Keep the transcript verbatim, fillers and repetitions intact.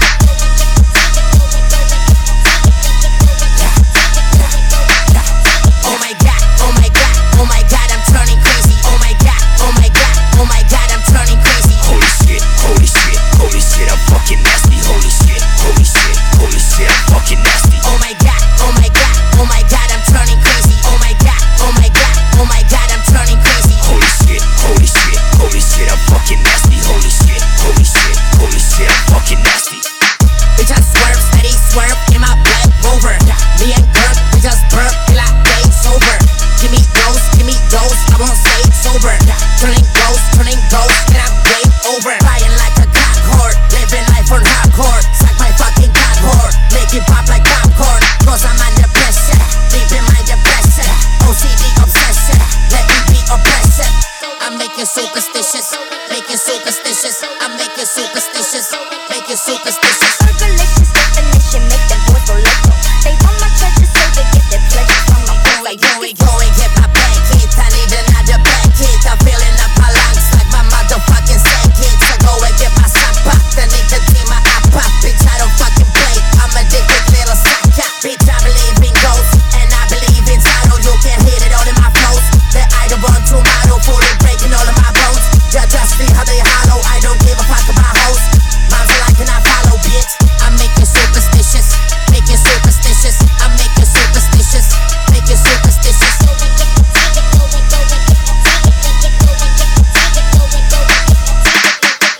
Oh my god, oh my god, oh my god, I'm turning crazy. Oh my god, oh my god, oh my god, I'm turning crazy. Holy shit, holy shit, holy shit, I'm fucking nasty. Holy shit, holy shit, holy shit, I'm fucking nasty. Oh my god, oh my god, oh my god, I'm turning crazy. Oh my god, oh my god, oh my god, I'm turning crazy. Holy shit, holy shit, holy shit, I'm fucking nasty. Holy shit, holy shit, holy shit, I'm fucking nasty. We just swerve, steady swerve in my black Rover. Me and Kirk, we just burp till I stay sober. Give me dose, give me dose, I won't stay sober. Turning ghost, turning ghost, and I'm game over. Flying like a cock whore, living life on hardcore. Suck my fucking cock whore, make it pop like popcorn. Cause I'm under pressure, deep in my depression. O C D obsession, let me be oppressive. I'm making superstitious, making superstitious. I'm making superstitious, making superstitious.